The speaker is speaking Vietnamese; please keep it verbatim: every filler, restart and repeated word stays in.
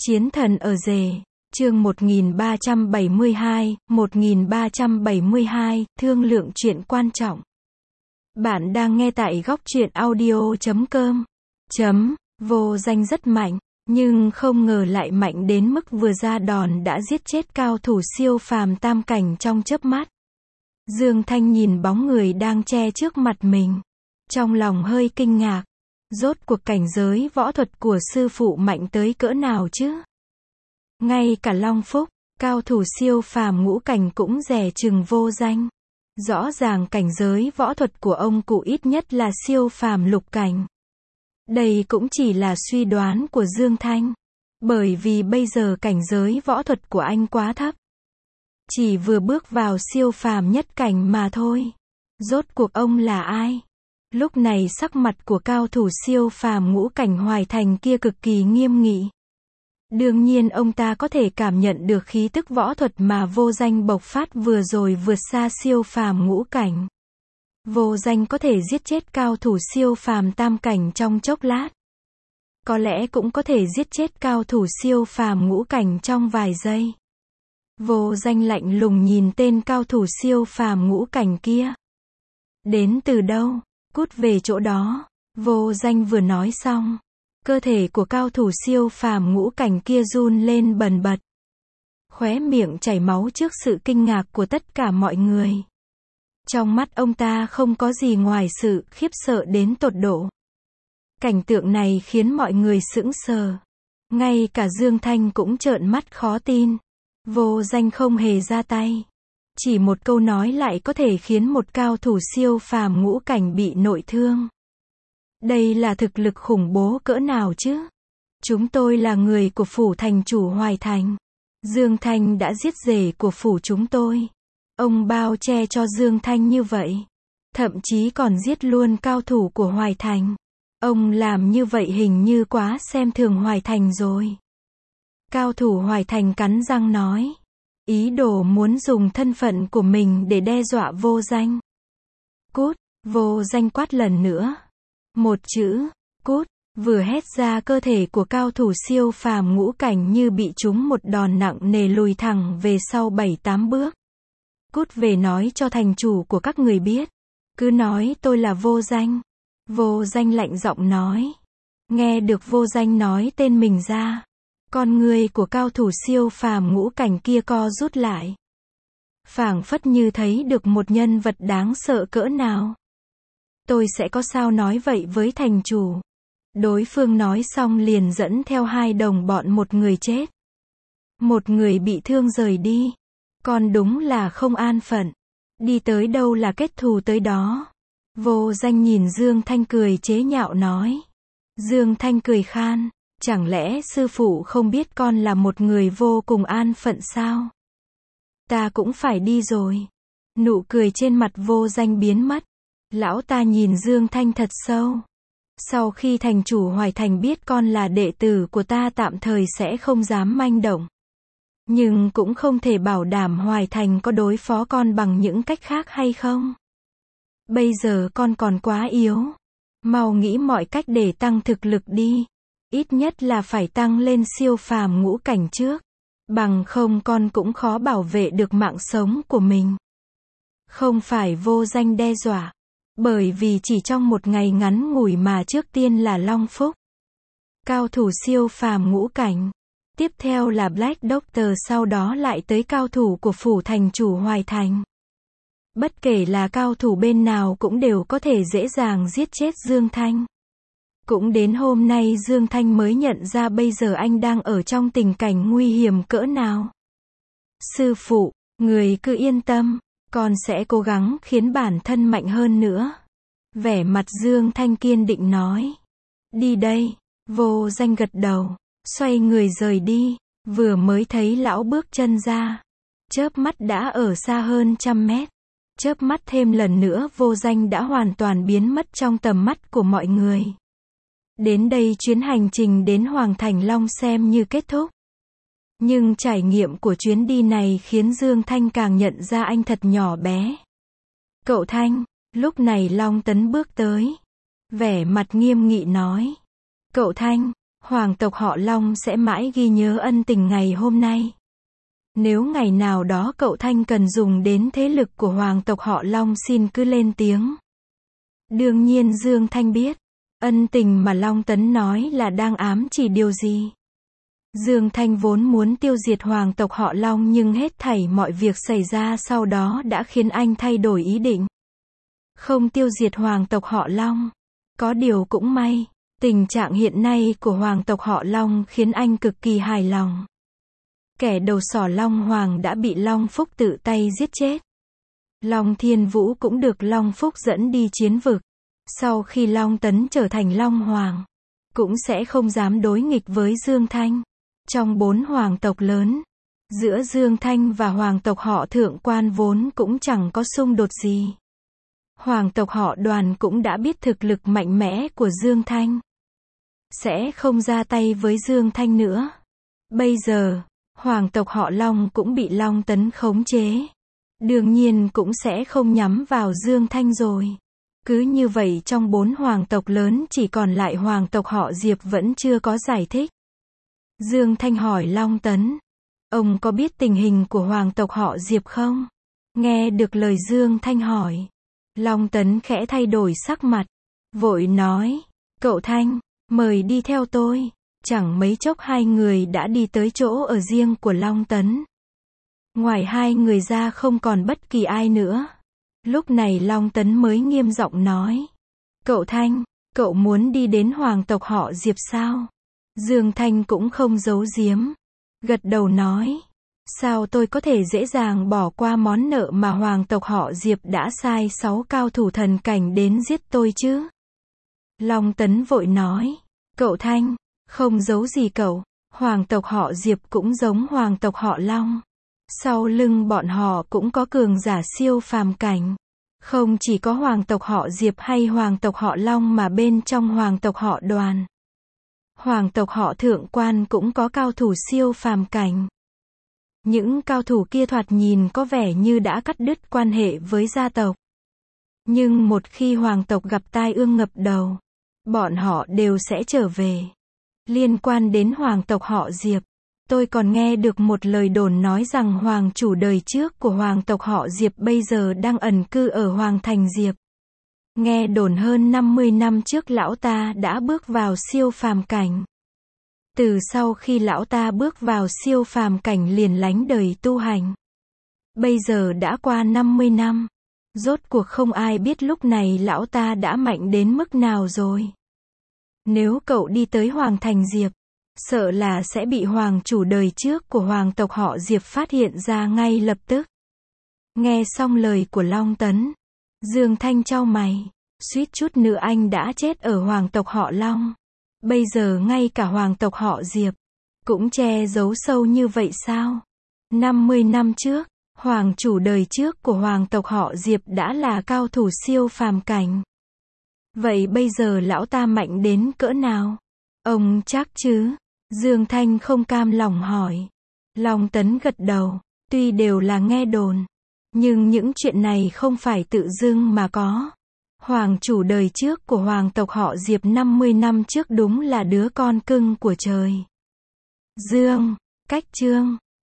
Chiến thần ở rể, chương một nghìn ba trăm bảy mươi hai, một nghìn ba trăm bảy mươi hai, thương lượng chuyện quan trọng. Bạn đang nghe tại góc truyện audio chấm com. Chấm, vô danh rất mạnh, nhưng không ngờ lại mạnh đến mức vừa ra đòn đã giết chết cao thủ siêu phàm tam cảnh trong chớp mắt. Dương Thanh nhìn bóng người đang che trước mặt mình, trong lòng hơi kinh ngạc. Rốt cuộc cảnh giới võ thuật của sư phụ mạnh tới cỡ nào chứ? Ngay cả Long Phúc, cao thủ siêu phàm ngũ cảnh cũng dè chừng vô danh. Rõ ràng cảnh giới võ thuật của ông cụ ít nhất là siêu phàm lục cảnh. Đây cũng chỉ là suy đoán của Dương Thanh, bởi vì bây giờ cảnh giới võ thuật của anh quá thấp. Chỉ vừa bước vào siêu phàm nhất cảnh mà thôi. Rốt cuộc ông là ai? Lúc này sắc mặt của cao thủ siêu phàm ngũ cảnh Hoài Thành kia cực kỳ nghiêm nghị. Đương nhiên ông ta có thể cảm nhận được khí tức võ thuật mà vô danh bộc phát vừa rồi vượt xa siêu phàm ngũ cảnh. Vô danh có thể giết chết cao thủ siêu phàm tam cảnh trong chốc lát. Có lẽ cũng có thể giết chết cao thủ siêu phàm ngũ cảnh trong vài giây. Vô danh lạnh lùng nhìn tên cao thủ siêu phàm ngũ cảnh kia. Đến từ đâu? Cút về chỗ đó. Vô danh vừa nói xong, cơ thể của cao thủ siêu phàm ngũ cảnh kia run lên bần bật. Khóe miệng chảy máu trước sự kinh ngạc của tất cả mọi người. Trong mắt ông ta không có gì ngoài sự khiếp sợ đến tột độ. Cảnh tượng này khiến mọi người sững sờ. Ngay cả Dương Thanh cũng trợn mắt khó tin. Vô danh không hề ra tay. Chỉ một câu nói lại có thể khiến một cao thủ siêu phàm ngũ cảnh bị nội thương. Đây là thực lực khủng bố cỡ nào chứ? Chúng tôi là người của phủ thành chủ Hoài Thành. Dương Thanh đã giết rể của phủ chúng tôi. Ông bao che cho Dương Thanh như vậy. Thậm chí còn giết luôn cao thủ của Hoài Thành. Ông làm như vậy hình như quá xem thường Hoài Thành rồi. Cao thủ Hoài Thành cắn răng nói. Ý đồ muốn dùng thân phận của mình để đe dọa vô danh. Cút, vô danh quát lần nữa. Một chữ, cút, vừa hét ra cơ thể của cao thủ siêu phàm ngũ cảnh như bị trúng một đòn nặng nề lùi thẳng về sau bảy tám bước. Cút về nói cho thành chủ của các người biết. Cứ nói tôi là vô danh. Vô danh lạnh giọng nói. Nghe được vô danh nói tên mình ra. Con người của cao thủ siêu phàm ngũ cảnh kia co rút lại. Phảng phất như thấy được một nhân vật đáng sợ cỡ nào. Tôi sẽ có sao nói vậy với thành chủ. Đối phương nói xong liền dẫn theo hai đồng bọn một người chết. Một người bị thương rời đi. Còn đúng là không an phận. Đi tới đâu là kết thù tới đó. Vô danh nhìn Dương Thanh cười chế nhạo nói. Dương Thanh cười khan. Chẳng lẽ sư phụ không biết con là một người vô cùng an phận sao? Ta cũng phải đi rồi. Nụ cười trên mặt vô danh biến mất. Lão ta nhìn Dương Thanh thật sâu. Sau khi thành chủ Hoài Thành biết con là đệ tử của ta tạm thời sẽ không dám manh động. Nhưng cũng không thể bảo đảm Hoài Thành có đối phó con bằng những cách khác hay không. Bây giờ con còn quá yếu. Mau nghĩ mọi cách để tăng thực lực đi. Ít nhất là phải tăng lên siêu phàm ngũ cảnh trước. Bằng không con cũng khó bảo vệ được mạng sống của mình. Không phải vô danh đe dọa. Bởi vì chỉ trong một ngày ngắn ngủi mà trước tiên là Long Phúc. Cao thủ siêu phàm ngũ cảnh. Tiếp theo là Black Doctor, sau đó lại tới cao thủ của phủ thành chủ Hoài Thành. Bất kể là cao thủ bên nào cũng đều có thể dễ dàng giết chết Dương Thanh. Cũng đến hôm nay Dương Thanh mới nhận ra bây giờ anh đang ở trong tình cảnh nguy hiểm cỡ nào. Sư phụ, người cứ yên tâm, con sẽ cố gắng khiến bản thân mạnh hơn nữa. Vẻ mặt Dương Thanh kiên định nói. Đi đây, vô danh gật đầu, xoay người rời đi, vừa mới thấy lão bước chân ra. Chớp mắt đã ở xa hơn trăm mét. Chớp mắt thêm lần nữa vô danh đã hoàn toàn biến mất trong tầm mắt của mọi người. Đến đây chuyến hành trình đến Hoàng Thành Long xem như kết thúc. Nhưng trải nghiệm của chuyến đi này khiến Dương Thanh càng nhận ra anh thật nhỏ bé. Cậu Thanh, lúc này Long Tấn bước tới. Vẻ mặt nghiêm nghị nói. Cậu Thanh, Hoàng tộc họ Long sẽ mãi ghi nhớ ân tình ngày hôm nay. Nếu ngày nào đó cậu Thanh cần dùng đến thế lực của hoàng tộc họ Long xin cứ lên tiếng. Đương nhiên Dương Thanh biết, ân tình mà Long Tấn nói là đang ám chỉ điều gì. Dương Thanh vốn muốn tiêu diệt hoàng tộc họ Long nhưng hết thảy mọi việc xảy ra sau đó đã khiến anh thay đổi ý định. Không tiêu diệt hoàng tộc họ Long. Có điều cũng may, tình trạng hiện nay của hoàng tộc họ Long khiến anh cực kỳ hài lòng. Kẻ đầu sỏ Long Hoàng đã bị Long Phúc tự tay giết chết. Long Thiên Vũ cũng được Long Phúc dẫn đi chiến vực. Sau khi Long Tấn trở thành Long Hoàng, cũng sẽ không dám đối nghịch với Dương Thanh. Trong bốn hoàng tộc lớn, giữa Dương Thanh và hoàng tộc họ Thượng Quan vốn cũng chẳng có xung đột gì. Hoàng tộc họ Đoàn cũng đã biết thực lực mạnh mẽ của Dương Thanh, sẽ không ra tay với Dương Thanh nữa. Bây giờ, hoàng tộc họ Long cũng bị Long Tấn khống chế. Đương nhiên cũng sẽ không nhắm vào Dương Thanh rồi. Cứ như vậy trong bốn hoàng tộc lớn chỉ còn lại hoàng tộc họ Diệp vẫn chưa có giải thích. Dương Thanh hỏi Long Tấn, ông có biết tình hình của hoàng tộc họ Diệp không? Nghe được lời Dương Thanh hỏi, Long Tấn khẽ thay đổi sắc mặt, vội nói, cậu Thanh, mời đi theo tôi. Chẳng mấy chốc hai người đã đi tới chỗ ở riêng của Long Tấn. Ngoài hai người ra không còn bất kỳ ai nữa. Lúc này Long Tấn mới nghiêm giọng nói, cậu Thanh, cậu muốn đi đến hoàng tộc họ Diệp sao? Dương Thanh cũng không giấu giếm, gật đầu nói, sao tôi có thể dễ dàng bỏ qua món nợ mà hoàng tộc họ Diệp đã sai sáu cao thủ thần cảnh đến giết tôi chứ? Long Tấn vội nói, cậu Thanh, không giấu gì cậu, hoàng tộc họ Diệp cũng giống hoàng tộc họ Long. Sau lưng bọn họ cũng có cường giả siêu phàm cảnh. Không chỉ có hoàng tộc họ Diệp hay hoàng tộc họ Long mà bên trong hoàng tộc họ Đoàn, hoàng tộc họ Thượng Quan cũng có cao thủ siêu phàm cảnh. Những cao thủ kia thoạt nhìn có vẻ như đã cắt đứt quan hệ với gia tộc. Nhưng một khi hoàng tộc gặp tai ương ngập đầu, bọn họ đều sẽ trở về. Liên quan đến hoàng tộc họ Diệp, tôi còn nghe được một lời đồn nói rằng hoàng chủ đời trước của hoàng tộc họ Diệp bây giờ đang ẩn cư ở Hoàng Thành Diệp. Nghe đồn hơn năm mươi năm trước lão ta đã bước vào siêu phàm cảnh. Từ sau khi lão ta bước vào siêu phàm cảnh liền lánh đời tu hành. Bây giờ đã qua năm mươi năm. Rốt cuộc không ai biết lúc này lão ta đã mạnh đến mức nào rồi. Nếu cậu đi tới Hoàng Thành Diệp, sợ là sẽ bị hoàng chủ đời trước của hoàng tộc họ Diệp phát hiện ra ngay lập tức. Nghe xong lời của Long Tấn, Dương Thanh chau mày, suýt chút nữa anh đã chết ở hoàng tộc họ Long. Bây giờ ngay cả hoàng tộc họ Diệp cũng che giấu sâu như vậy sao? năm mươi năm trước, hoàng chủ đời trước của hoàng tộc họ Diệp đã là cao thủ siêu phàm cảnh. Vậy bây giờ lão ta mạnh đến cỡ nào? Ông chắc chứ? Dương Thanh không cam lòng hỏi. Long Tấn gật đầu, tuy đều là nghe đồn, nhưng những chuyện này không phải tự dưng mà có. Hoàng chủ đời trước của hoàng tộc họ Diệp năm mươi năm trước đúng là đứa con cưng của trời. Dương, cách chương